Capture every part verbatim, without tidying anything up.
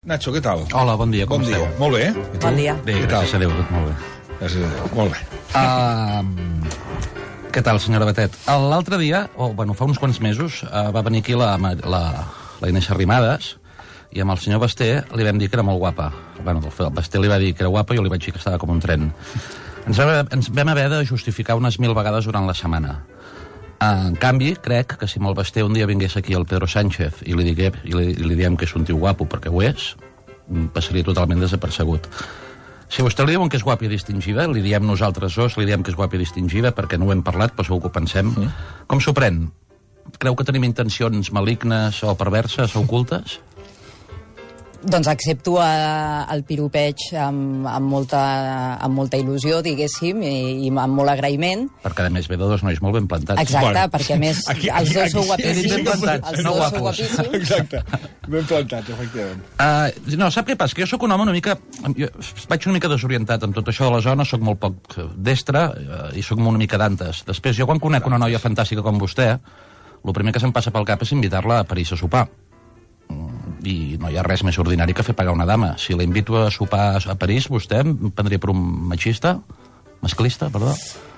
Nacho, què tal? Hola, bon dia, com bon esteu? Dia. Molt bé. I tu? Bon dia. Bé, gràcies a Déu, tot molt bé. Gràcies a Déu, molt bé. Uh, què tal, senyora Batet? L'altre dia, o bueno, fa uns quants mesos, uh, va venir aquí la, la, la Inés Arrimadas i amb el senyor Basté li vam dir que era molt guapa. Bueno, el Basté li va dir que era guapa i jo li vaig dir que estava com un tren. Ens vam, ens vam haver de justificar unes mil vegades durant la setmana. En canvi, crec que si amb el Basté un dia vingués aquí el Pedro Sánchez i li, digué, i li, i li diem que és un tio guapo perquè ho és, passaria totalment desapercegut. Si vostè li diuen que és guapa i distingida, li diem nosaltres dos, li diem que és guapa i distingida perquè no ho hem parlat, però segur que ho pensem. Mm. Com s'ho pren? Creu que tenim intencions malignes o perverses o ocultes? Doncs accepto a, el piropeig amb, amb, molta, amb molta il·lusió, diguéssim, i, i amb molt agraïment. Perquè, a més, ve de dos nois molt ben plantats. Exacte, bueno, perquè, a més, aquí, els dos aquí, sou guapíssims. Ben plantats, els no dos guapos. sou guapíssims. Exacte, ben plantats, efectivament. Uh, no, sap què passa? Que jo sóc un home una mica... Jo vaig una mica desorientat amb tot això de la zona, sóc molt poc destre uh, i sóc una mica d'antes. Després, jo quan conec una noia fantàstica com vostè, el primer que se'm passa pel cap és invitar-la a París a sopar. I no hi ha res més ordinari que fer pagar una dama. Si la invito a sopar a París, vostè em prendria per un machista? Masclista, perdó?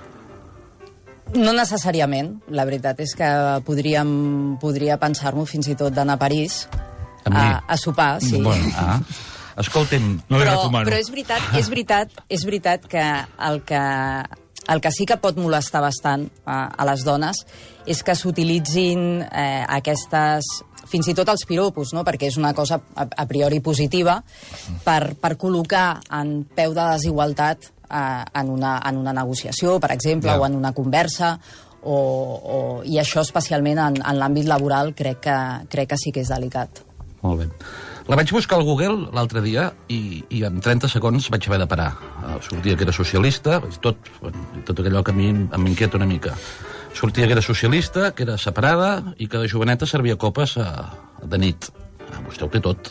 No necessàriament. La veritat és que podríem, podria pensar-m'ho fins i tot d'anar a París a, a sopar, sí. Bueno, ah. Escolti'm... No però, però és veritat, és veritat, és veritat que el que... El que sí que pot molestar bastant a, a les dones és que s'utilitzin eh, aquestes... fins i tot els piropos, no? Perquè és una cosa a, a priori positiva, per, per col·locar en peu de desigualtat eh, en, una, en una negociació, per exemple, yeah. o en una conversa, o, o, i això especialment en, en l'àmbit laboral crec que, crec que sí que és delicat. Molt bé. La vaig buscar al Google l'altre dia i, i en trenta segons vaig haver de parar. Uh, sortia que era socialista, tot, tot allò que a mi m'inquieta una mica. Sortia que era socialista, que era separada i que de joveneta servia copes uh, de nit. Uh, vostè ho té tot.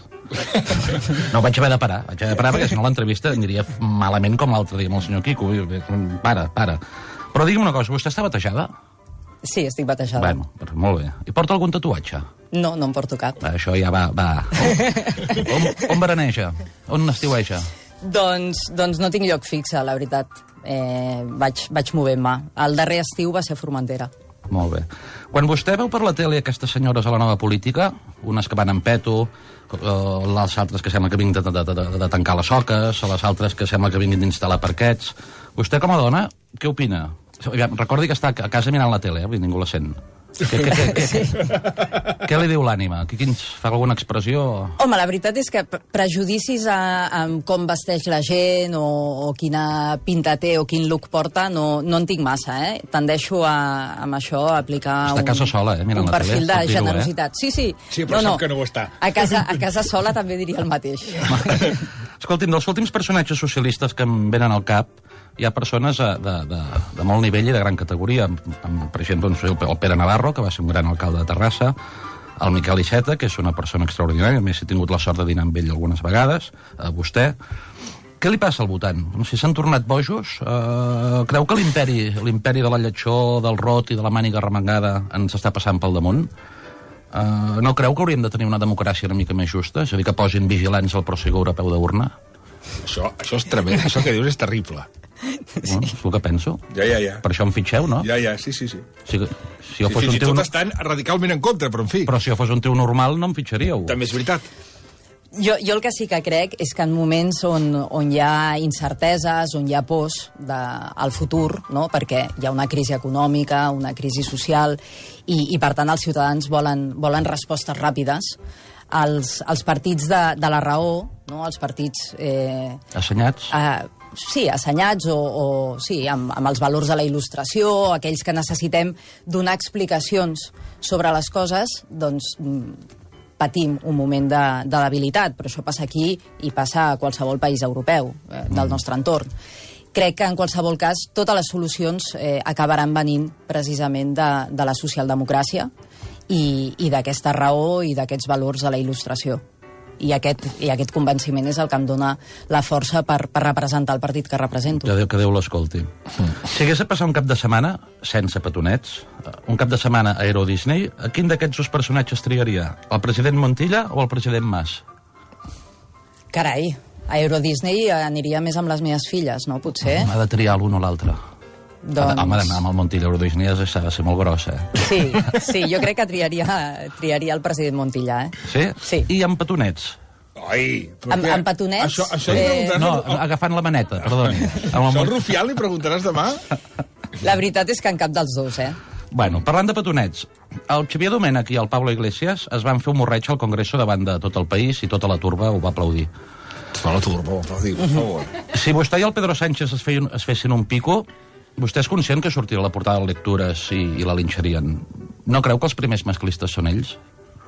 No, vaig haver de parar. Vaig haver de parar perquè si no l'entrevista aniria malament com l'altre dia amb el senyor Quico. Para, para. Però digui'm una cosa, vostè està batejada? Sí, estic batejada. Bueno, molt bé. I porta algun tatuatge? No, no em porto cap. Això ja va... va. On, on, on veraneja? On estiueja? Doncs, doncs no tinc lloc fixe, la veritat. Eh, vaig, vaig movent-me. El darrer estiu va ser a Formentera. Molt bé. Quan vostè veu per la tele aquestes senyores a la nova política, unes que van en peto, eh, les altres que sembla que vinguin de, de, de, de tancar les soques, les altres que sembla que vinguin d'instal·lar parquets... Vostè, com a dona, què opina? Recordi que està a casa mirant la tele, eh? Ningú la sent. Què, què, què, què, sí. què li diu l'ànima? Qui ens fa alguna expressió? Home, la veritat és que prejudicis a, a com vesteix la gent o, o quina pinta té o quin look porta no, no en tinc massa, eh? Tendeixo a, amb això a aplicar està a casa un, sola, eh? Mirant un la perfil tele, de generositat. Eh? Sí, sí. Sí, però no, no. que no ho està. A casa, a casa sola també diria el mateix. Escolti'm, dels últims personatges socialistes que em venen al cap, hi ha persones de, de, de, de molt nivell i de gran categoria. Per exemple, el Pere Navarro, que va ser un gran alcalde de Terrassa, el Miquel Iceta, que és una persona extraordinària, a més he tingut la sort de dinar amb ell algunes vegades, a vostè. Què li passa al votant? No sé, s'han tornat bojos? Uh, creu que l'imperi l'imperi de la lletjor, del rot i de la màniga remangada ens està passant pel damunt? Uh, no creu que hauríem de tenir una democràcia una mica més justa? És a dir, que posin vigilants al procediment europeu d'urna? Això, això és tremend, això que dius és terrible. Bueno, és el que penso. Ja, ja, ja. Per això em fitxeu, no? Ja, ja, sí, sí, sí. Si, si jo sí, fos fins un i teu... tot estan radicalment en contra, però en fi. Però si jo fos un teu normal no em fitxaríeu. També és veritat. Jo, jo el que sí que crec és que en moments on, on hi ha incerteses, on hi ha pors de, al futur, no? Perquè hi ha una crisi econòmica, una crisi social, i, i per tant els ciutadans volen, volen respostes ràpides, els, els partits de, de la raó, no? Els partits... Eh, assenyats? Eh, sí, assenyats o, o sí, amb, amb els valors de la il·lustració, aquells que necessitem donar explicacions sobre les coses, doncs patim un moment de, de debilitat, però això passa aquí i passa a qualsevol país europeu eh, del nostre entorn. Crec que en qualsevol cas totes les solucions eh, acabaran venint precisament de, de la socialdemocràcia i, i d'aquesta raó i d'aquests valors de la il·lustració. I aquest, i aquest convenciment és el que em dona la força per, per representar el partit que represento. Que Déu, que Déu l'escolti. Mm. Si hagués de passar un cap de setmana, sense petonets, un cap de setmana a Euro Disney, a quin d'aquests dos personatges triaria? El president Montilla o el president Mas? Carai, a Euro Disney aniria més amb les meves filles, no? Potser. Ha de triar l'un o l'altre. Doncs... Home, d'anar amb el Montilla a Euro Disney s'ha de ser molt gros, eh? Sí, sí, jo crec que triaria, triaria el president Montilla, eh? Sí? Sí. I amb petonets? Ai, Amb, amb petonets... Això, això li eh, preguntaràs... No, al- agafant la maneta, perdoni. Això al Rufián li preguntaràs demà? La veritat és que en cap dels dos, eh? Bueno, parlant de petonets, el Xavier Domènech i el Pablo Iglesias es van fer un morreig al Congreso davant de tot el país i tota la turba ho va aplaudir. Fa la turba, per dir, per favor. Si vostè i el Pedro Sánchez es, feien, es fessin un pico, vostè és conscient que sortirà a la portada de lectures i, i la linxarien. No creu que els primers masclistes són ells?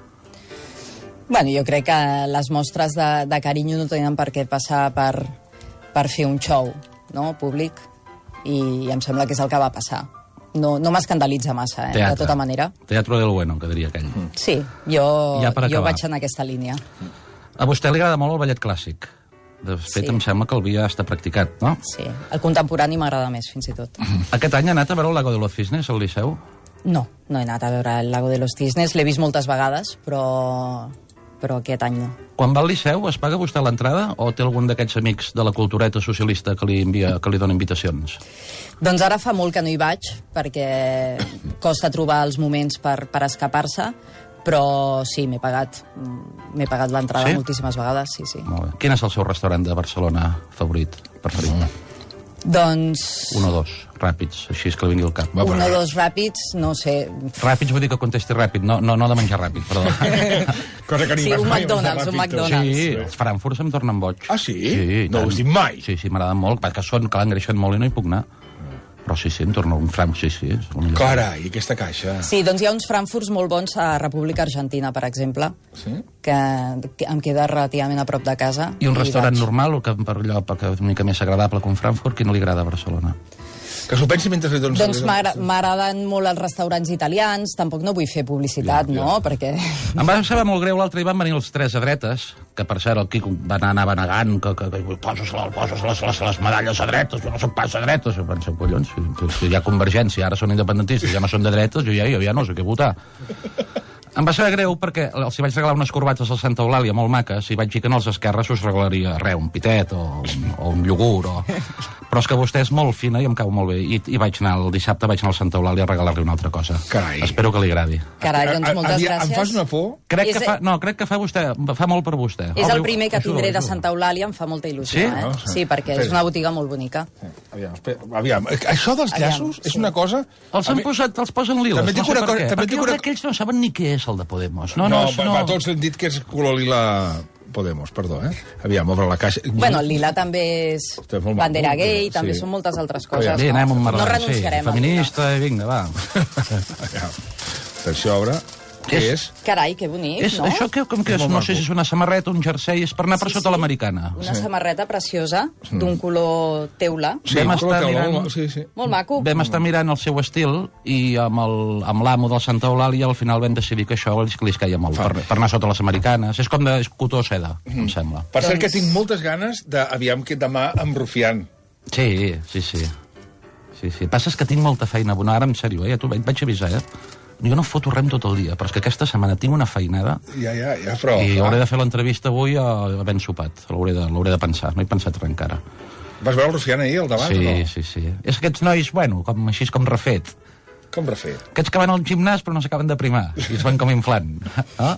Bueno, jo crec que les mostres de, de carinyo no tenen per què passar per, per fer un show, no?, públic, i em sembla que és el que va passar. No, no m'escandalitza massa, eh, Teatre. de tota manera. Teatro del bueno, que diria aquell. Sí, jo, Ja per jo acabar. vaig en aquesta línia. A vostè li agrada molt el ballet clàssic. De fet, Sí. em sembla que el havia estar practicat, no? Sí, el contemporani m'agrada més, fins i tot. Aquest any ha anat a veure el Lago de los Cisnes, al Liceu? No, no he anat a veure el Lago de los Cisnes, l'he vist moltes vegades, però, però aquest any no. Quan va al Liceu, es paga vostè l'entrada o té algun d'aquests amics de la cultureta socialista que li, envia, que li dona invitacions? Doncs ara fa molt que no hi vaig, perquè costa trobar els moments per, per escapar-se, però sí, m'he pagat, m'he pagat l'entrada Sí? moltíssimes vegades, sí, sí. Molt bé. Quin és el seu restaurant de Barcelona favorit, preferit? Doncs Un o dos, ràpids, així és que li vingui al cap. Va, un però- o dos ràpids, no sé. Ràpids vull dir que contesti ràpid, no, no, no de menjar ràpid, perdó. Cosa que ni Sí, vas un mai a McDonald's, menjar un ràpid, tu. McDonald's. Sí, els Frankfurts em tornen boig. Ah, sí? Sí, i No ho tant. has dit mai. Sí, sí, m'agraden molt, perquè són, clar, engreixen molt i no hi puc anar. Però sí, sí, em torna un franc, sí, sí. És el millor. Carai, aquesta caixa. Sí, doncs hi ha uns Frankfurts molt bons a República Argentina, per exemple, Sí? que, que em queda relativament a prop de casa. I un restaurant vaig. normal, o que per allò perquè és una mica més agradable que un Frankfurt, qui no li agrada a Barcelona? Que s'ho pensi mentre li dones... Doncs m'agra- m'agraden molt els restaurants italians, tampoc no vull fer publicitat, Ja, ja. no?, perquè... Em va saber molt greu, l'altre dia van venir els tres a dretes, que per cert el Quico va anar, anava negant, que, que, que poses, poses les, les, les medalles a dretes, jo no soc pas a dretes. Jo penso, collons, si, si hi ha Convergència, ara són independentistes, ja no són de dretes, jo ja, jo ja no sé què votar. Em va saber greu perquè els hi vaig regalar unes corbates al Santa Eulàlia molt maques i vaig dir que en els esquerres us regalaria res, un pitet o, un- o un iogurt. O... Però és que vostè és molt fina i em cau molt bé. I, i vaig anar, el dissabte vaig anar al Santa Eulàlia a regalar-li una altra cosa. Carai. Espero que li agradi. Carai, doncs moltes Aviam, gràcies. Em fas una por? Crec És- que fa, no, crec que fa vostè, fa molt per vostè. És el Obri- primer que ajuda, tindré de ajuda. Santa Eulàlia, em fa molta il·lusió, Sí? eh? No, Sí, perquè sí. és una botiga molt bonica. Aviam, espera, aviam. Això dels Aviam, llaços és sí. una cosa... Els han posat, els posen liles, També et no dic sé una per cosa- què. també et Perquè dic jo una- crec que ells no saben ni què és el de Podemos. No, No, no, no, no. va, tots hem dit que és color lila Podemos, perdó, eh? Aviam, obre la caixa. Bueno, el lila també és Està molt maco, bandera però, gay, sí. també són moltes altres coses. Bé, anem amb no Marlà, renunciarem. sí, al lila. feminista, i vinga, va. Aviam. Atenció, obre. Què és? Carai, que bonic, És, no? això que, com que és, molt no sé maco. si és una samarreta, un jersei, és per anar per Sí, sota sí. l'americana. Una samarreta preciosa, d'un color teula. Sí, Vam color estar teula, mirant- molt- sí, sí. Molt maco. Vam estar mirant el seu estil i amb el- amb l'amo del Santa Eulàlia al final vam decidir que això els, que li caia molt, per, per anar sota les americanes. És com de és cotó o seda, em sembla. Per cert, que Doncs- tinc moltes ganes de, aviam, que demà amb Rufián. Sí, sí, sí. Sí, sí. Passa és que tinc molta feina. Bueno, ara, en sèrio, eh? Ja t'ho vaig vaig avisar, eh? Jo no foto rem tot el dia, però és que aquesta setmana tinc una feinada Ja, ja, ja, però... i clar, hauré de fer l'entrevista avui a ben sopat. L'hauré de, l'hauré de pensar. No he pensat res encara. Vas veure el Rufián ahir, al davant, Sí, o no? sí, sí. És aquests nois, bueno, com, així com refet. Com refet? Aquests que van al gimnàs però no s'acaben de primar i es van com inflant. Ah?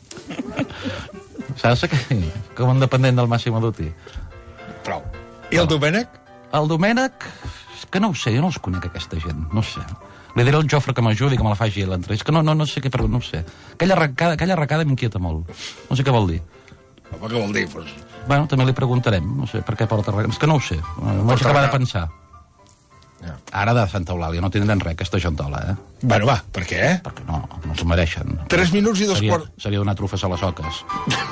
Saps que, com un dependent del Massimo Dutti. Prou. I el Domènec? El Domènec, és que no ho sé, jo no els conec, aquesta gent, no ho sé. Li diré al Jofre que m'ajudi, que me la faci l'entrevista. És que no, no, no sé què, però no ho sé. Aquella arrancada, aquella arracada m'inquieta molt. No sé què vol dir. Home, què vol dir? Pues... Bueno, també li preguntarem, no sé per què porta arrancada. És que no ho sé, m'ho vaig acabar de pensar. Ja. Ara de Santa Eulàlia no tindran res, aquesta gentola, eh? Bueno, va, per què? Perquè no, no s'ho mereixen. Tres minuts i dos Seria, quarts... seria donar trufes a les oques.